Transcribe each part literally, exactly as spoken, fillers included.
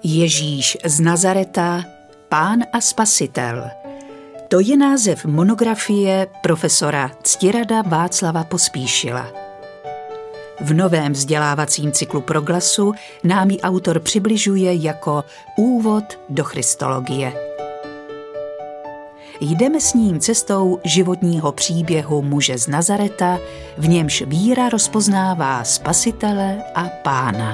Ježíš z Nazareta, Pán a Spasitel. To je název monografie profesora Ctirada Václava Pospíšila. V novém vzdělávacím cyklu Proglasu nám ji autor přibližuje jako úvod do christologie. Jdeme s ním cestou životního příběhu muže z Nazareta, v němž víra rozpoznává Spasitele a Pána.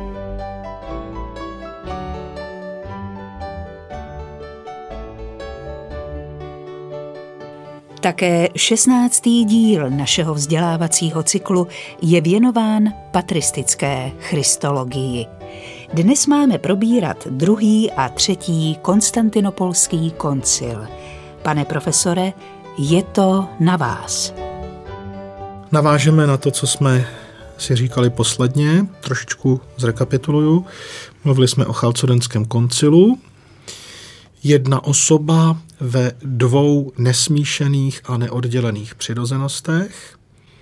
Také šestnáctý díl našeho vzdělávacího cyklu je věnován patristické christologii. Dnes máme probírat druhý a třetí konstantinopolský koncil. Pane profesore, je to na vás. Navážeme na to, co jsme si říkali posledně, trošičku zrekapituluju. Mluvili jsme o Chalcedonském koncilu. Jedna osoba ve dvou nesmíšených a neoddělených přirozenostech,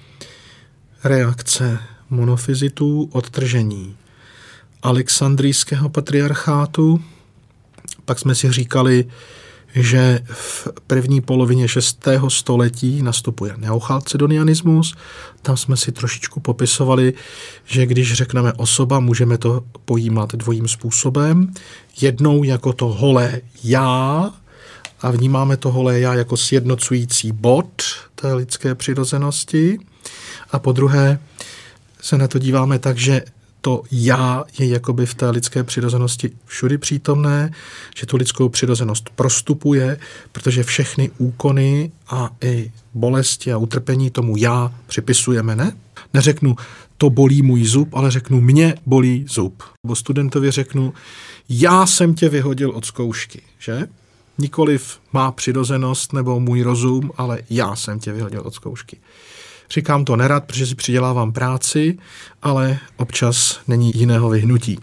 reakce monofizitů, odtržení Alexandrijského patriarchátu. Pak jsme si říkali, že v první polovině šestého století nastupuje neochalcedonianismus. Tam jsme si trošičku popisovali, že když řekneme osoba, můžeme to pojímat dvojím způsobem. Jednou jako to holé já a vnímáme to holé já jako sjednocující bod té lidské přirozenosti. A po druhé se na to díváme tak, že to já je jakoby v té lidské přirozenosti všudy přítomné, že tu lidskou přirozenost prostupuje, protože všechny úkony a i bolesti a utrpení tomu já připisujeme, ne? Neřeknu, to bolí můj zub, ale řeknu, mě bolí zub. Nebo studentovi řeknu, já jsem tě vyhodil od zkoušky, že? Nikoliv má přirozenost nebo můj rozum, ale já jsem tě vyhodil od zkoušky. Říkám to nerad, protože si přidělávám práci, ale občas není jiného vyhnutí.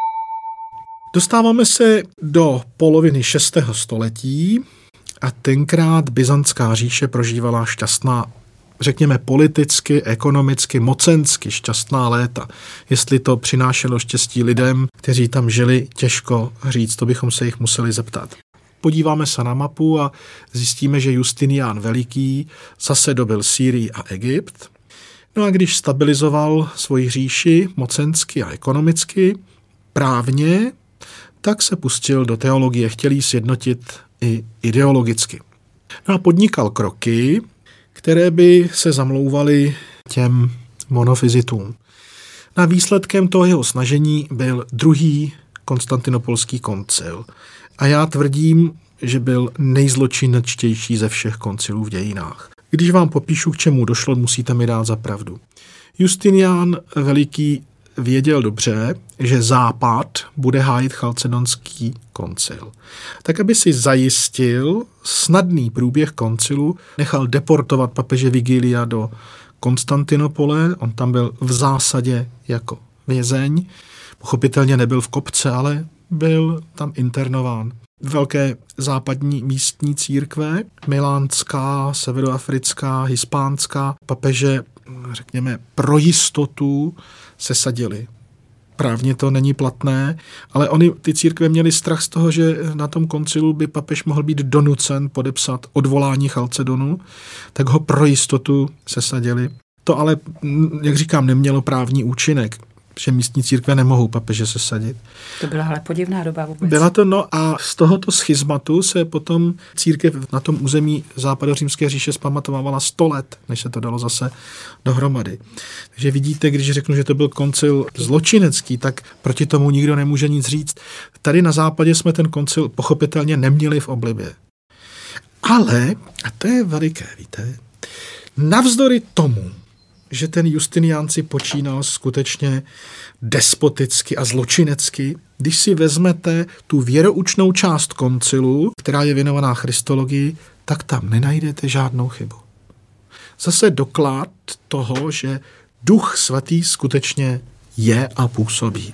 Dostáváme se do poloviny šestého století a tenkrát Byzantská říše prožívala šťastná, řekněme politicky, ekonomicky, mocensky šťastná léta. Jestli to přinášelo štěstí lidem, kteří tam žili, těžko říct, to bychom se jich museli zeptat. Podíváme se na mapu a zjistíme, že Justinián Veliký zase dobyl Sýrii a Egypt. No a když stabilizoval svoji říši mocensky a ekonomicky, právně, tak se pustil do teologie, chtěl jí sjednotit i ideologicky. No a podnikal kroky, které by se zamlouvaly těm monofizitům. No a výsledkem toho jeho snažení byl druhý konstantinopolský koncil. A já tvrdím, že byl nejzločinečtější ze všech koncilů v dějinách. Když vám popíšu, k čemu došlo, musíte mi dát za pravdu. Justinián Veliký věděl dobře, že Západ bude hájit Chalcedonský koncil. Tak, aby si zajistil snadný průběh koncilu, nechal deportovat papeže Vigilia do Konstantinopole. On tam byl v zásadě jako vězeň. Pochopitelně nebyl v kopce, ale byl tam internován. Velké západní místní církve, milánská, severoafrická, hispánská, papeže, řekněme, pro jistotu sesadili. Právně to není platné, ale oni, ty církve, měly strach z toho, že na tom koncilu by papež mohl být donucen podepsat odvolání Chalcedonu, tak ho pro jistotu sesadili. To ale, jak říkám, nemělo právní účinek, že místní církve nemohou papeže sesadit. To byla ale podivná doba vůbec. Byla to, no a z tohoto schizmatu se potom církev na tom území západořímské říše zpamatovávala sto let, než se to dalo zase dohromady. Takže vidíte, když řeknu, že to byl koncil zločinecký, tak proti tomu nikdo nemůže nic říct. Tady na západě jsme ten koncil pochopitelně neměli v oblibě. Ale, a to je veliké, víte, navzdory tomu, že ten Justinián si počínal skutečně despoticky a zločinecky, když si vezmete tu věroučnou část koncilu, která je věnovaná christologii, tak tam nenajdete žádnou chybu. Zase doklad toho, že Duch Svatý skutečně je a působí.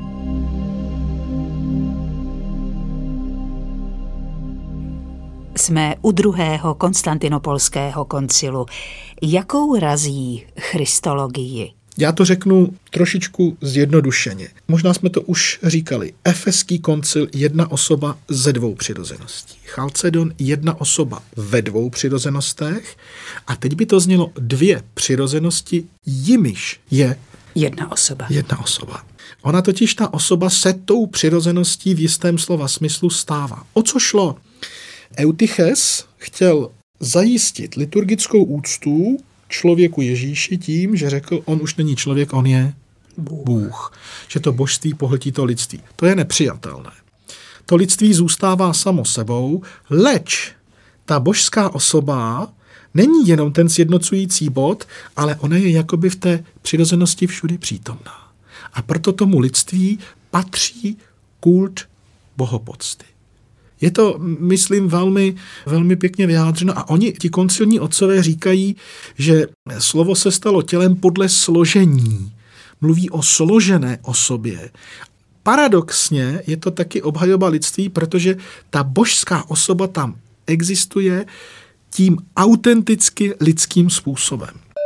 Jsme u druhého konstantinopolského koncilu. Jakou razí christologii? Já to řeknu trošičku zjednodušeně. Možná jsme to už říkali. Efeský koncil jedna osoba ze dvou přirozeností. Chalcedon jedna osoba ve dvou přirozenostech. A teď by to znělo dvě přirozenosti, jimiž je jedna osoba. Jedna osoba. Ona totiž ta osoba se tou přirozeností v jistém slova smyslu stává. O co šlo? Eutyches chtěl zajistit liturgickou úctu člověku Ježíši tím, že řekl, on už není člověk, on je Bůh. Bůh. Že to božství pohltí to lidství. To je nepřijatelné. To lidství zůstává samo sebou, leč ta božská osoba není jenom ten sjednocující bod, ale ona je jakoby v té přirozenosti všudy přítomná. A proto tomu lidství patří kult bohopocty. Je to, myslím, velmi, velmi pěkně vyjádřeno a oni, ti koncilní otcové, říkají, že slovo se stalo tělem podle složení. Mluví o složené osobě. Paradoxně je to taky obhajoba lidství, protože ta božská osoba tam existuje tím autenticky lidským způsobem.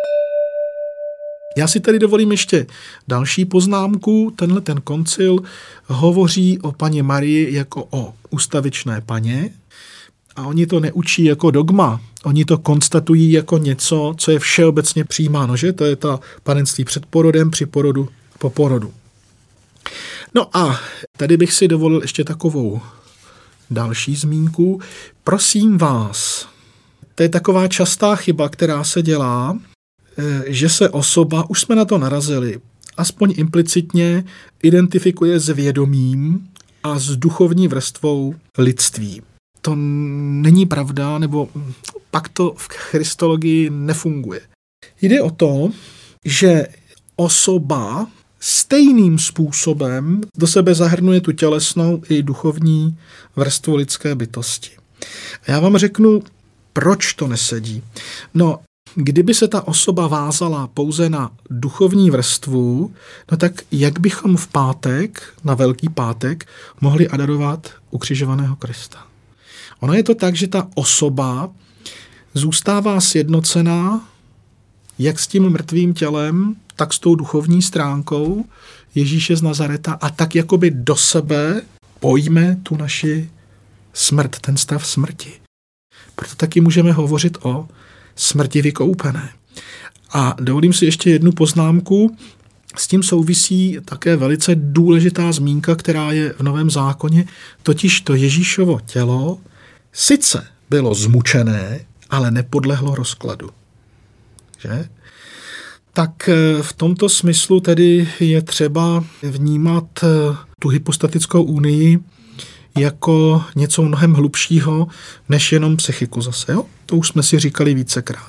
Já si tady dovolím ještě další poznámku. Tenhle ten koncil hovoří o Panně Marii jako o ustavičné paně a oni to neučí jako dogma. Oni to konstatují jako něco, co je všeobecně přijímáno, že? To je ta panenství před porodem, při porodu, po porodu. No a tady bych si dovolil ještě takovou další zmínku. Prosím vás, to je taková častá chyba, která se dělá, že se osoba, už jsme na to narazili, aspoň implicitně identifikuje s vědomím a s duchovní vrstvou lidství. To není pravda, nebo pak to v christologii nefunguje. Jde o to, že osoba stejným způsobem do sebe zahrnuje tu tělesnou i duchovní vrstvu lidské bytosti. A já vám řeknu, proč to nesedí. No, kdyby se ta osoba vázala pouze na duchovní vrstvu, no tak jak bychom v pátek, na Velký pátek, mohli adorovat ukřižovaného Krista? Ono je to tak, že ta osoba zůstává sjednocená jak s tím mrtvým tělem, tak s tou duchovní stránkou Ježíše z Nazareta a tak jakoby do sebe pojme tu naši smrt, ten stav smrti. Proto taky můžeme hovořit o smrti vykoupené. A dovolím si ještě jednu poznámku. S tím souvisí také velice důležitá zmínka, která je v Novém zákoně, totiž to Ježíšovo tělo sice bylo zmučené, ale nepodlehlo rozkladu. Že? Tak v tomto smyslu tedy je třeba vnímat tu hypostatickou unii jako něco mnohem hlubšího, než jenom psychiku zase. Jo? To už jsme si říkali vícekrát.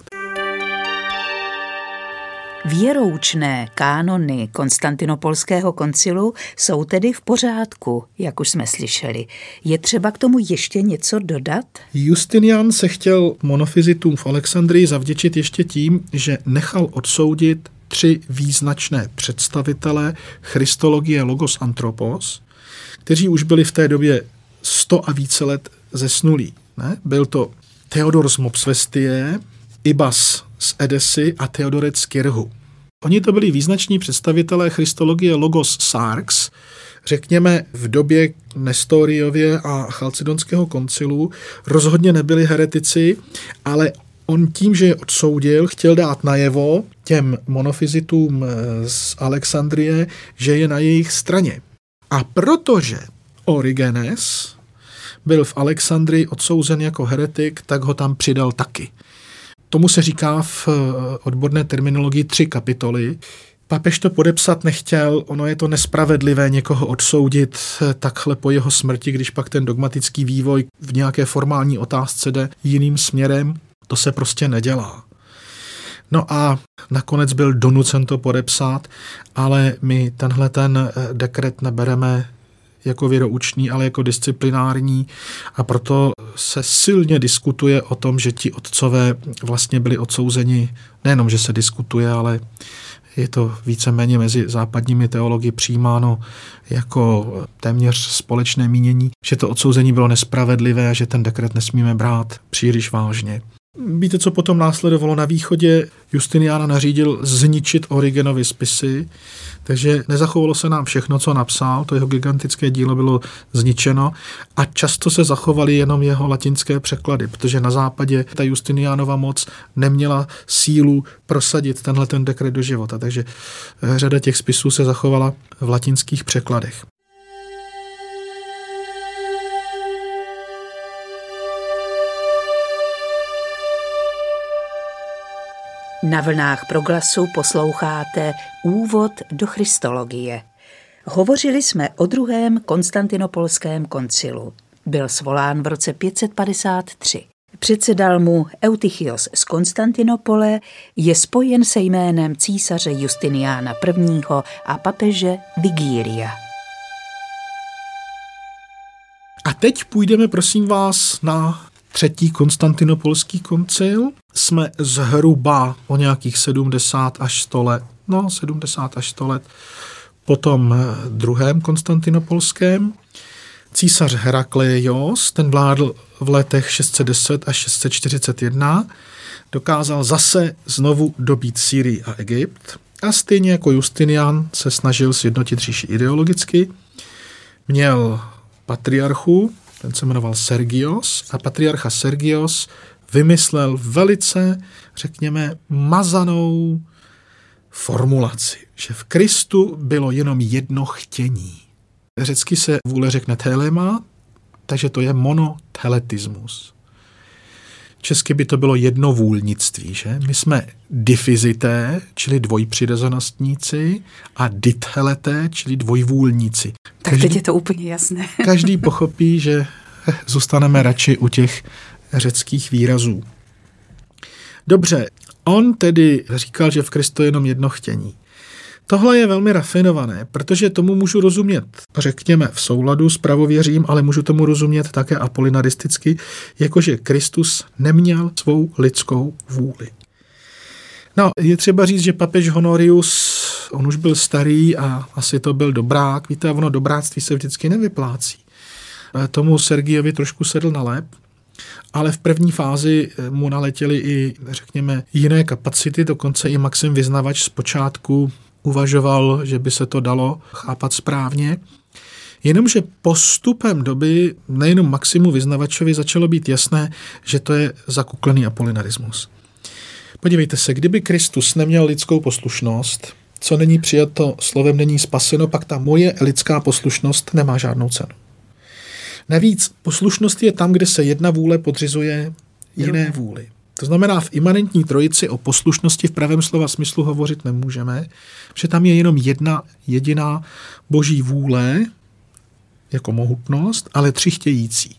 Věroučné kánony Konstantinopolského koncilu jsou tedy v pořádku, jak už jsme slyšeli. Je třeba k tomu ještě něco dodat? Justinian se chtěl monofizitům v Alexandrii zavděčit ještě tím, že nechal odsoudit tři význačné představitele christologie Logos Anthropos, kteří už byli v té době sto a více let zesnulí. Ne? Byl to Theodor z Mopsvestie, Ibas z Edesy a Theodorec z Kirhu. Oni to byli význační představitelé christologie Logos Sarx, řekněme v době Nestoriově a Chalcedonského koncilu, rozhodně nebyli heretici, ale on tím, že je odsoudil, chtěl dát najevo těm monofizitům z Alexandrie, že je na jejich straně. A protože Origenes byl v Alexandrii odsouzen jako heretik, tak ho tam přidal taky. Tomu se říká v odborné terminologii tři kapitoly. Papež to podepsat nechtěl, ono je to nespravedlivé někoho odsoudit takhle po jeho smrti, když pak ten dogmatický vývoj v nějaké formální otázce jde jiným směrem. To se prostě nedělá. No a nakonec byl donucen to podepsat, ale my tenhle ten dekret nebereme jako věroučný, ale jako disciplinární a proto se silně diskutuje o tom, že ti otcové vlastně byli odsouzeni, nejenom, že se diskutuje, ale je to víceméně mezi západními teology přijímáno jako téměř společné mínění, že to odsouzení bylo nespravedlivé a že ten dekret nesmíme brát příliš vážně. Víte, co potom následovalo na východě? Justinian nařídil zničit Origenovy spisy, takže nezachovalo se nám všechno, co napsal, to jeho gigantické dílo bylo zničeno a často se zachovaly jenom jeho latinské překlady, protože na západě ta Justinianova moc neměla sílu prosadit tenhle ten dekret do života, takže řada těch spisů se zachovala v latinských překladech. Na vlnách Proglasu posloucháte Úvod do Christologie. Hovořili jsme o druhém konstantinopolském koncilu. Byl svolán v roce pět set padesát tři. Předsedal mu Eutychios z Konstantinopole, je spojen se jménem císaře Justiniana I. a papeže Vigília. A teď půjdeme, prosím vás, na třetí konstantinopolský koncil. Jsme zhruba o nějakých sedmdesát až sto let, no sedmdesát až sto let po tom druhém konstantinopolském. Císař Herakleios, ten vládl v letech šest set deset až šest set čtyřicet jedna, dokázal zase znovu dobít Sýrii a Egypt a stejně jako Justinian se snažil sjednotit říši ideologicky. Měl patriarchu, ten se jmenoval Sergios a patriarcha Sergios vymyslel velice, řekněme, mazanou formulaci, že v Kristu bylo jenom jedno chtění. Řecky se vůle řekne telema, takže to je monoteletismus. Česky by to bylo jednovůlnictví, že? My jsme difizité, čili dvojpřirozenostníci, a diteleté, čili dvojvůlníci. Tak každý, teď je to úplně jasné. Každý pochopí, že zůstaneme radši u těch řeckých výrazů. Dobře, on tedy říkal, že v Kristu je jenom jedno chtění. Tohle je velmi rafinované, protože tomu můžu rozumět, řekněme, v souladu s pravověřím, ale můžu tomu rozumět také apolinaristicky, jakože Kristus neměl svou lidskou vůli. No, je třeba říct, že papež Honorius, on už byl starý a asi to byl dobrák. Víte, ono dobráctví se vždycky nevyplácí. Tomu Sergiovi trošku sedl na lep, ale v první fázi mu naletěly i, řekněme, jiné kapacity, dokonce i Maxim Vyznavač zpočátku uvažoval, že by se to dalo chápat správně. Jenomže postupem doby nejenom Maximu Vyznavačovi začalo být jasné, že to je zakuklený apolinarismus. Podívejte se, kdyby Kristus neměl lidskou poslušnost, co není přijato slovem není spaseno, pak ta moje lidská poslušnost nemá žádnou cenu. Navíc poslušnost je tam, kde se jedna vůle podřizuje jiné vůli. To znamená, v imanentní trojici o poslušnosti v pravém slova smyslu hovořit nemůžeme, protože tam je jenom jedna jediná boží vůle, jako mohutnost, ale tři chtějící.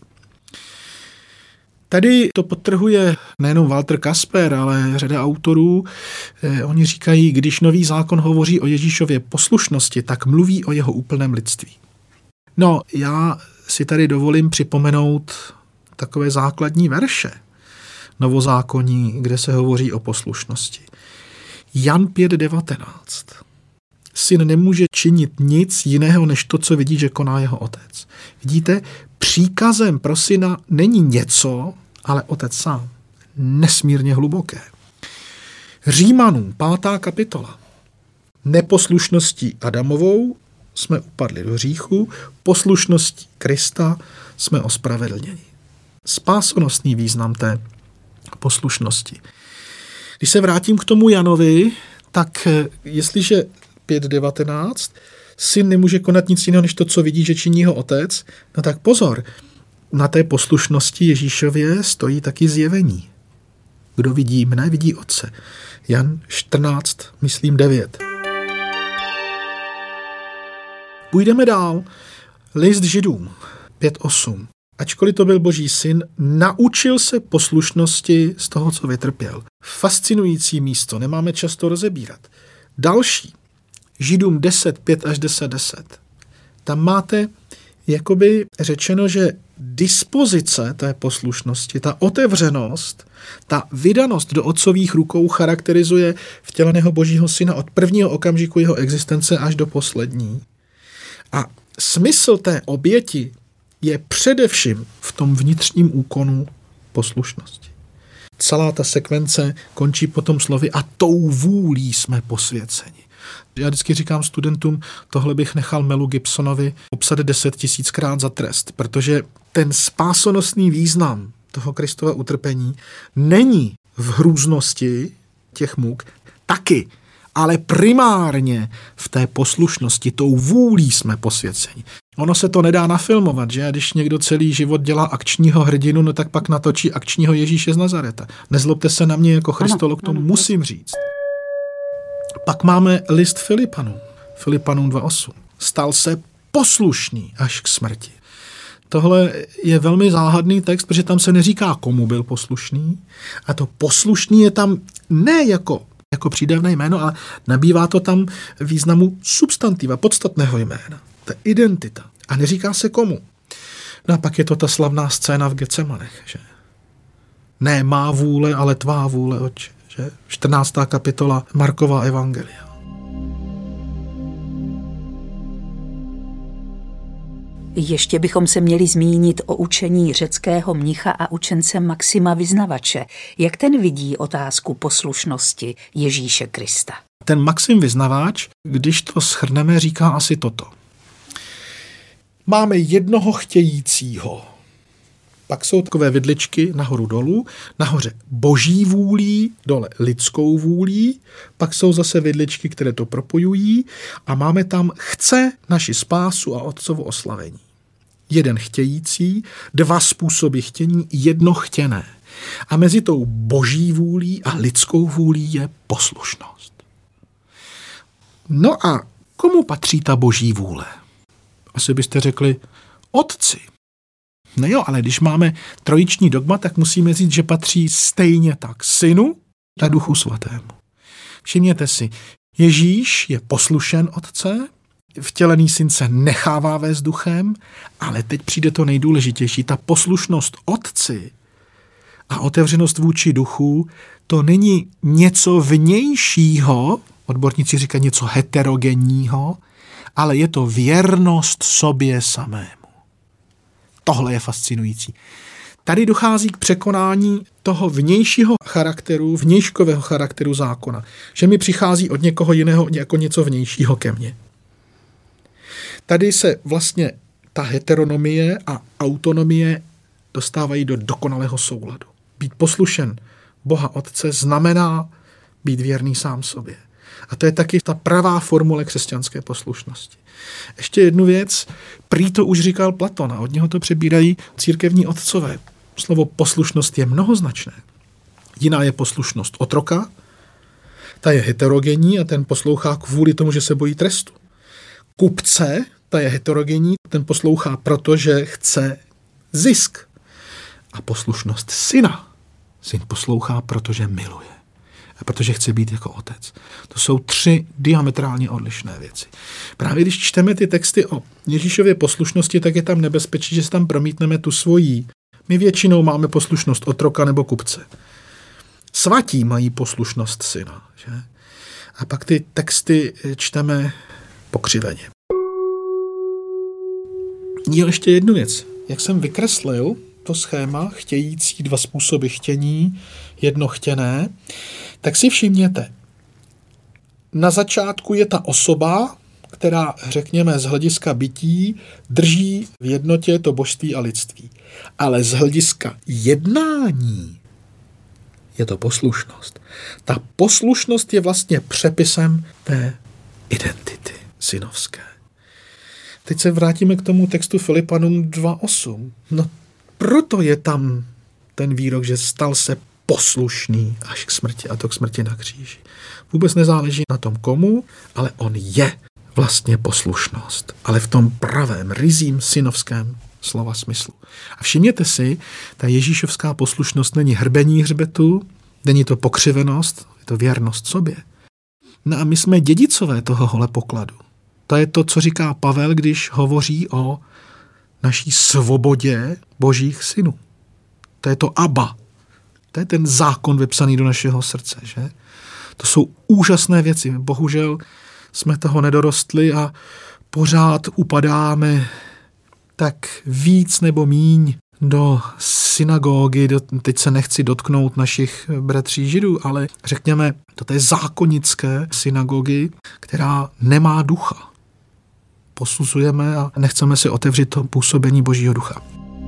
Tady to podtrhuje nejenom Walter Kasper, ale řada autorů. Eh, oni říkají, když nový zákon hovoří o Ježíšově poslušnosti, tak mluví o jeho úplném lidství. No, já si tady dovolím připomenout takové základní verše novozákonní, kde se hovoří o poslušnosti. Jan pět devatenáct. Syn nemůže činit nic jiného, než to, co vidí, že koná jeho otec. Vidíte, příkazem pro syna není něco, ale otec sám. Nesmírně hluboké. Římanům, pátá kapitola. Neposlušností Adamovou jsme upadli do hříchu, poslušností Krista jsme ospravedlněni. Spásonosný význam té poslušnosti. Když se vrátím k tomu Janovi, tak jestliže pět devatenáct, syn nemůže konat nic jiného, než to, co vidí, že činí ho otec, no tak pozor, na té poslušnosti Ježíšově stojí taky zjevení. Kdo vidí mne, vidí otce. Jan čtrnáct, myslím devět. Půjdeme dál. List Židům pět osm. Ačkoliv to byl boží syn, naučil se poslušnosti z toho, co vytrpěl. Fascinující místo, nemáme často rozebírat. Další, Židům deset pět až deset deset. Tam máte jakoby řečeno, že dispozice té poslušnosti, ta otevřenost, ta vydanost do otcových rukou charakterizuje vtěleného božího syna od prvního okamžiku jeho existence až do poslední. A smysl té oběti je především v tom vnitřním úkonu poslušnosti. celá ta sekvence končí potom slovy a tou vůlí jsme posvěceni. Já vždycky říkám studentům, tohle bych nechal Melu Gibsonovi obsat deset tisíckrát za trest, protože ten spásonosný význam toho Kristova utrpení není v hrůznosti těch muk, taky, ale primárně v té poslušnosti, tou vůlí jsme posvěceni. Ono se to nedá nafilmovat, že? Když někdo celý život dělá akčního hrdinu, no tak pak natočí akčního Ježíše z Nazareta. Nezlobte se na mě jako Christolog, to musím říct. Pak máme list Filipanům. Filipanům dva osm. Stal se poslušný až k smrti. Tohle je velmi záhadný text, protože tam se neříká, komu byl poslušný. A to poslušný je tam ne jako, jako přídavné jméno, ale nabývá to tam významu substantiva, podstatného jména. To je identita. A neříká se komu. No a pak je to ta slavná scéna v Getsemanech, že? Ne má vůle, ale tvá vůle, Otče. Že? čtrnáctá kapitola Markova evangelia. Ještě bychom se měli zmínit o učení řeckého mnicha a učence Maxima Vyznavače. Jak ten vidí otázku poslušnosti Ježíše Krista? Ten Maxim Vyznavač, když to shrneme, říká asi toto. Máme jednoho chtějícího. Pak jsou takové vidličky nahoru dolů, nahoře boží vůlí, dole lidskou vůlí, pak jsou zase vidličky, které to propojují a máme tam chce naši spásu a otcovo oslavení. Jeden chtějící, dva způsoby chtění, jedno chtěné. A mezi tou boží vůlí a lidskou vůlí je poslušnost. No a komu patří ta boží vůle? Asi byste řekli otci. No jo, ale když máme trojiční dogma, tak musíme říct, že patří stejně tak synu a duchu svatému. Všimněte si, Ježíš je poslušen otce, vtělený syn se nechává vést duchem, ale teď přijde to nejdůležitější. Ta poslušnost otci a otevřenost vůči duchu, to není něco vnějšího, odborníci říkají něco heterogenního, ale je to věrnost sobě samému. Tohle je fascinující. Tady dochází k překonání toho vnějšího charakteru, vnějškového charakteru zákona. Že mi přichází od někoho jiného jako něco vnějšího ke mně. Tady se vlastně ta heteronomie a autonomie dostávají do dokonalého souladu. Být poslušen Boha Otce znamená být věrný sám sobě. A to je taky ta pravá formule křesťanské poslušnosti. Ještě jednu věc, prý to už říkal Platon a od něho to přebírají církevní otcové. Slovo poslušnost je mnohoznačné. Jiná je poslušnost otroka, ta je heterogenní a ten poslouchá kvůli tomu, že se bojí trestu. Kupce, ta je heterogenní, ten poslouchá, protože chce zisk. A poslušnost syna, syn poslouchá, protože miluje. A protože chce být jako otec. To jsou tři diametrálně odlišné věci. Právě když čteme ty texty o Ježíšově poslušnosti, tak je tam nebezpečí, že si tam promítneme tu svojí. My většinou máme poslušnost otroka nebo kupce. Svatí mají poslušnost syna. Že? A pak ty texty čteme pokřiveně. Jo, ještě jednu věc. Jak jsem vykreslil to schéma chtějící, dva způsoby chtění, jedno chtěné, tak si všimněte, na začátku je ta osoba, která, řekněme, z hlediska bytí drží v jednotě to božství a lidství. Ale z hlediska jednání je to poslušnost. Ta poslušnost je vlastně přepisem té identity synovské. Teď se vrátíme k tomu textu Filipanům dva osm. No proto je tam ten výrok, že stal se poslušný až k smrti, a to k smrti na kříži. Vůbec nezáleží na tom komu, ale on je vlastně poslušnost. Ale v tom pravém, ryzím synovském slova smyslu. A všimněte si, ta ježíšovská poslušnost není hrbení hřbetu, není to pokřivenost, je to věrnost sobě. No a my jsme dědicové tohohle pokladu. To je to, co říká Pavel, když hovoří o naší svobodě božích synů. To je to Abba. To je ten zákon vypsaný do našeho srdce, že? To jsou úžasné věci. Bohužel jsme toho nedorostli a pořád upadáme tak víc nebo míň do synagogy, do, teď se nechci dotknout našich bratří židů, ale řekněme do té zákonické synagogy, která nemá ducha. Posuzujeme a nechceme si otevřít to působení Božího ducha.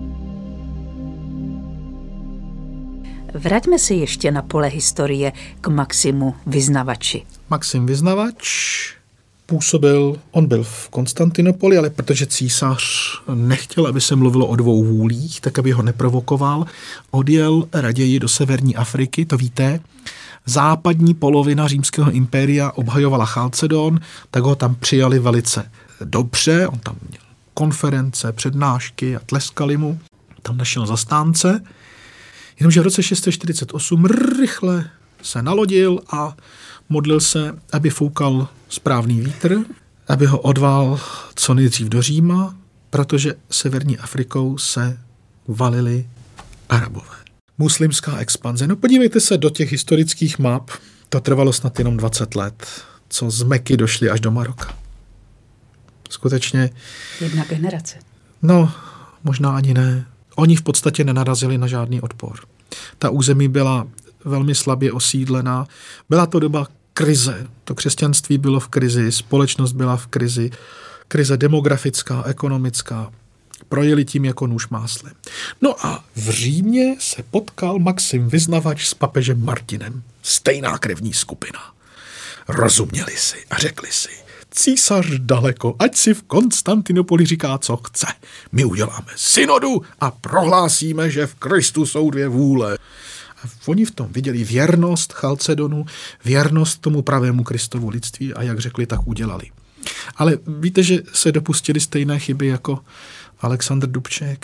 Vraťme se ještě na pole historie k Maximu Vyznavači. Maxim Vyznavač působil, on byl v Konstantinopoli, ale protože císař nechtěl, aby se mluvilo o dvou vůlích, tak aby ho neprovokoval, odjel raději do severní Afriky, to víte. Západní polovina římského impéria obhajovala Chalcedon, tak ho tam přijali velice dobře, on tam měl konference, přednášky a tleskali mu, tam našel zastánce, jenomže v roce šest set čtyřicet osm rychle se nalodil a modlil se, aby foukal správný vítr, aby ho odval co nejdřív do Říma, protože severní Afrikou se valili Arabové. Muslimská expanze. No podívejte se do těch historických map, to trvalo snad jenom dvacet let, co z Meky došli až do Maroka. Skutečně. Jedna generace. No, možná ani ne. Oni v podstatě nenarazili na žádný odpor. Ta území byla velmi slabě osídlená. Byla to doba krize. To křesťanství bylo v krizi, společnost byla v krizi, krize demografická, ekonomická. Projeli tím jako nůž máslem. No a v Římě se potkal Maxim Vyznavač s papežem Martinem. Stejná krevní skupina. Rozuměli si a řekli si, císař daleko, ať si v Konstantinopoli říká, co chce. My uděláme synodu a prohlásíme, že v Kristu jsou dvě vůle. A oni v tom viděli věrnost Chalcedonu, věrnost tomu pravému Kristovu lidství a jak řekli, tak udělali. Ale víte, že se dopustili stejné chyby jako Alexandr Dubček.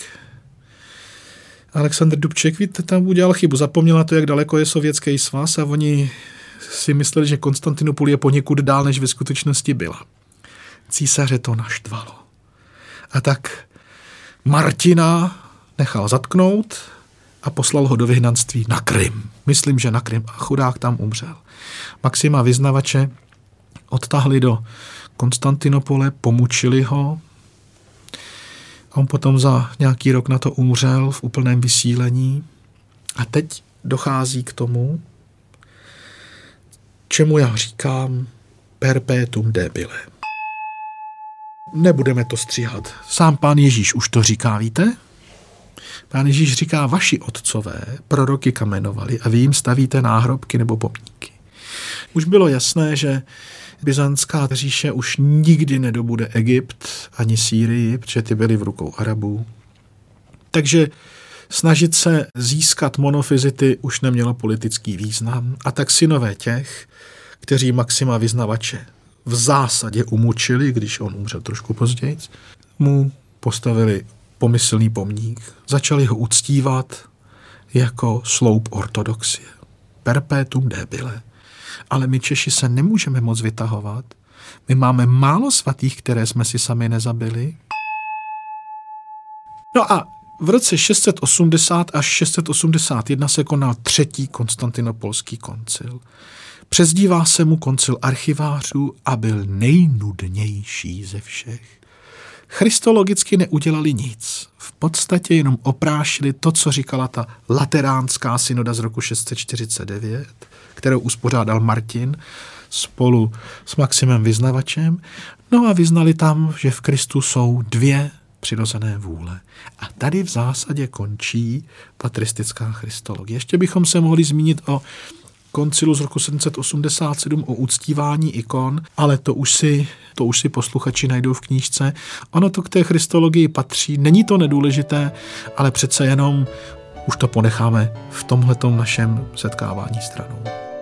Alexandr Dubček, víte, tam udělal chybu. Zapomněla to, jak daleko je Sovětský svaz a oni si mysleli, že Konstantinopol je poněkud dál, než ve skutečnosti byla. Císaře to naštvalo. A tak Martina nechal zatknout a poslal ho do vyhnanství na Krym. Myslím, že na Krym. A chudák tam umřel. Maxima Vyznavače odtahli do Konstantinopole, pomučili ho. A on potom za nějaký rok na to umřel v úplném vysílení. A teď dochází k tomu, čemu já říkám perpetuum debile. Nebudeme to stříhat. Sám pán Ježíš už to říká, víte? Pán Ježíš říká, vaši otcové proroky kamenovali a vy jim stavíte náhrobky nebo pomníky. Už bylo jasné, že byzantská říše už nikdy nedobude Egypt ani Sýrii, protože ty byly v rukou Arabů. Takže snažit se získat monofizity už nemělo politický význam. A tak synové těch, kteří Maxima Vyznavače v zásadě umučili, když on umřel trošku později, mu postavili pomyslný pomník. Začali ho uctívat jako sloup ortodoxie. Perpetuum debile. Ale my Češi se nemůžeme moc vytahovat. My máme málo svatých, které jsme si sami nezabili. No a v roce šest set osmdesát až šest set osmdesát jedna se konal třetí konstantinopolský koncil. Přezdívá se mu koncil archivářů a byl nejnudnější ze všech. Christologicky neudělali nic. V podstatě jenom oprášili to, co říkala ta lateránská synoda z roku šest set čtyřicet devět, kterou uspořádal Martin spolu s Maximem Vyznavačem. No a vyznali tam, že v Kristu jsou dvě přirozené vůle. A tady v zásadě končí patristická christologie. Ještě bychom se mohli zmínit o koncilu z roku sedm set osmdesát sedm o uctívání ikon, ale to už si, to už si posluchači najdou v knížce. Ono to k té christologii patří, není to nedůležité, ale přece jenom už to ponecháme v tomhletom našem setkávání stranou.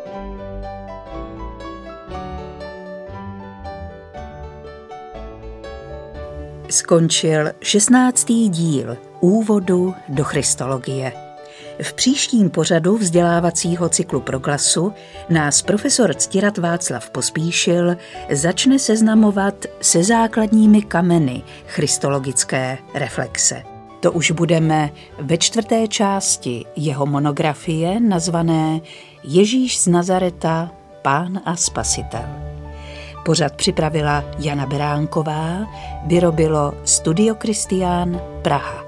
Skončil šestnáctý díl Úvodu do christologie. V příštím pořadu vzdělávacího cyklu Proglasu nás profesor Ctirad Václav Pospíšil začne seznamovat se základními kameny christologické reflexe. To už budeme ve čtvrté části jeho monografie nazvané Ježíš z Nazareta, Pán a Spasitel. Pořad připravila Jana Beránková, vyrobilo Studio Kristián, Praha.